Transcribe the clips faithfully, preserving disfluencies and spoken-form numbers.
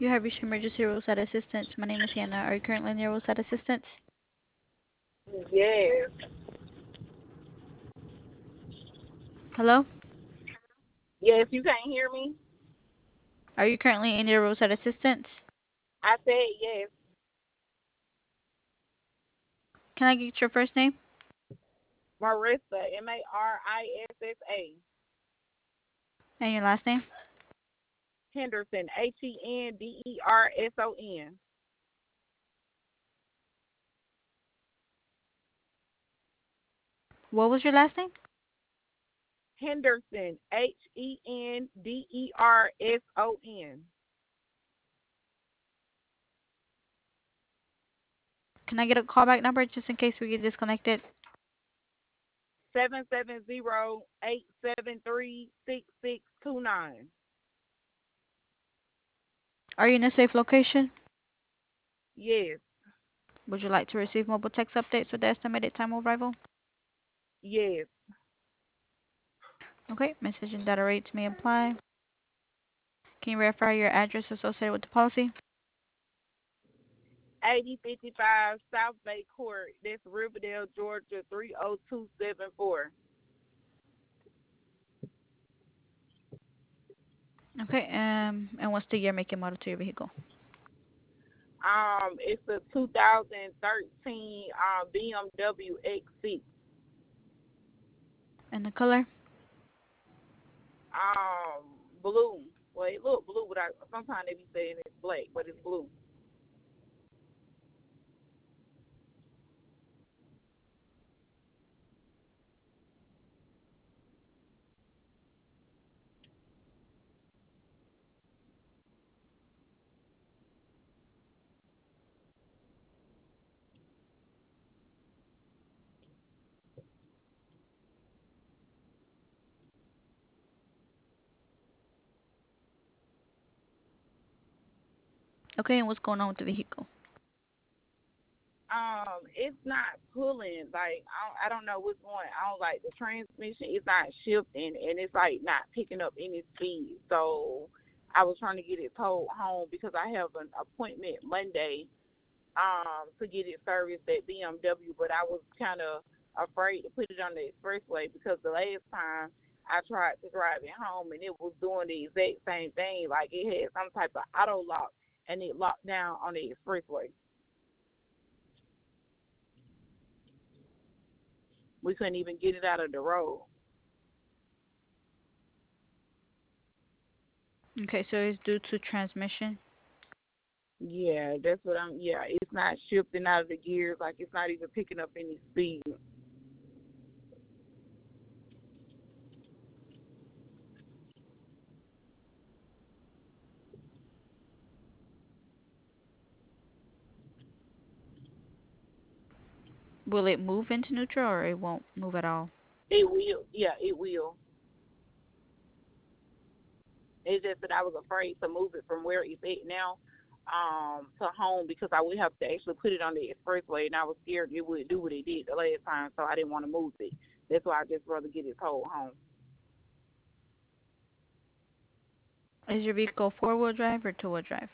You have reached emergency roadside assistance. My name is Hannah. Are you currently in your roadside assistance? Yes. Hello? Yes, you can't hear me? Are you currently in your roadside assistance? I said yes. Can I get your first name Marissa, M A R I S S A. and your last name? Henderson, H E N D E R S O N. What was your last name? Henderson, H E N D E R S O N. Can I get a callback number just in case we get disconnected? seven seven zero eight seven three six six two nine. Are you in a safe location? Yes, Would you like to receive mobile text updates with the estimated time of arrival? yes. Okay, message and data rates may apply. Can you verify your address associated with the policy? eighty fifty-five South Bay Court. That's Riverdale, Georgia, three oh two seven four. Okay, um, and what's the year, make, and model to your vehicle? Um, it's a two thousand thirteen um, B M W X six. And the color? Um, blue. Well, it look blue, but I, sometimes they be saying it's black, but it's blue. Okay, and what's going on with the vehicle? Um, it's not pulling. Like I don't, I don't know what's going. I don't like the transmission. It's not shifting, and it's like not picking up any speed. So I was trying to get it towed home because I have an appointment Monday um to get it serviced at B M W, but I was kind of afraid to put it on the expressway because the last time I tried to drive it home and it was doing the exact same thing. Like it had some type of auto lock and it locked down on the expressway. We couldn't even get it out of the road. Okay, so it's due to transmission. Yeah, that's what I'm. Yeah, it's not shifting out of the gears. Like it's not even picking up any speed. Will it move into neutral or it won't move at all? It will. Yeah, it will. It's just that I was afraid to move it from where it's at now um, to home because I would have to actually put it on the expressway, and I was scared it would do what it did the last time, so I didn't want to move it. That's why I just rather get it towed home. Is your vehicle four-wheel drive or two-wheel drive?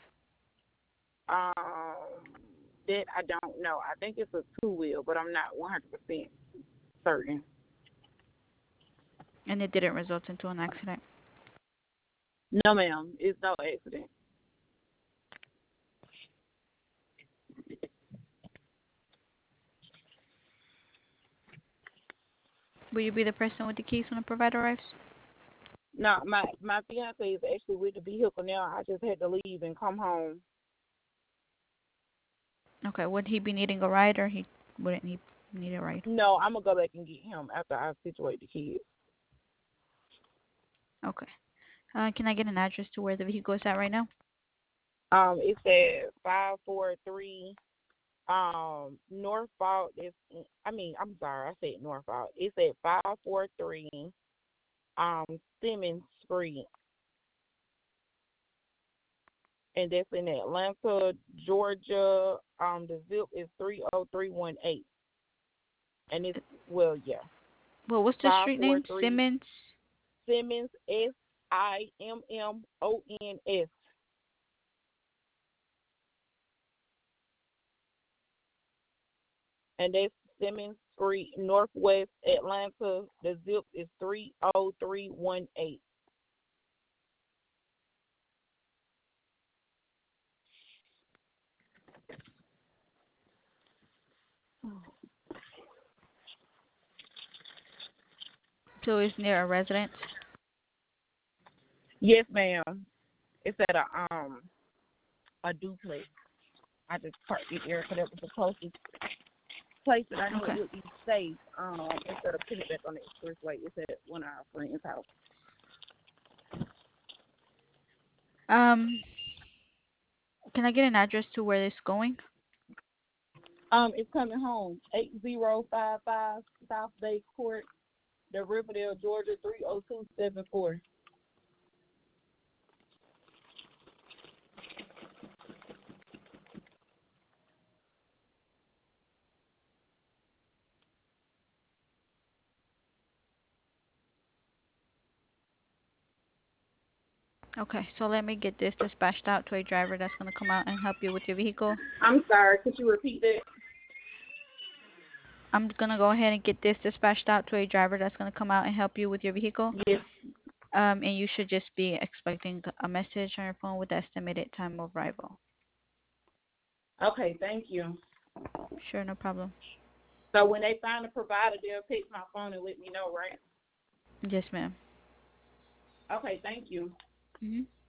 Um, that I don't know. I think it's a two wheel, but I'm not one hundred percent certain. And it didn't result into an accident. No, ma'am, it's no accident. Will you be the person with the keys when the provider arrives? No, my my fiance is actually with the vehicle now. I just had to leave and come home. Okay, would he be needing a ride or he wouldn't he need a ride? No, I'm gonna go back and get him after I situate the kids. Okay. Uh, can I get an address to where the vehicle is at right now? Um, it's at five four three um Norfolk. It's I mean I'm sorry I said Norfolk. It's at five four three um Simmons Street, and that's in Atlanta, Georgia. Um, the zip is three oh three one eight, and it's well yeah Well, what's the five street four name? three Simmons. Simmons S I M M O N S. and that's Simmons Street, Northwest Atlanta. The zip is three oh three one eight. So it's near a residence. Yes, ma'am. It's at a um a duplex. I just parked it there because that was the closest place that I knew Okay. it would be safe. Um, instead of putting it back on the expressway, it's at one of our friends' house. Um, can I get an address to where it's going? Um, it's coming home. Eight zero five five South Bay Court, the Riverdale, Georgia three oh two seven four. Okay, so let me get this dispatched out to a driver that's gonna come out and help you with your vehicle. I'm sorry. Could you repeat that? I'm gonna go ahead and get this dispatched out to a driver that's gonna come out and help you with your vehicle. Yes. Um, and you should just be expecting a message on your phone with the estimated time of arrival. Okay. Thank you. Sure, no problem. So when they find a provider, they'll text my phone and let me know, right? Yes, ma'am. Okay. Thank you. Mhm.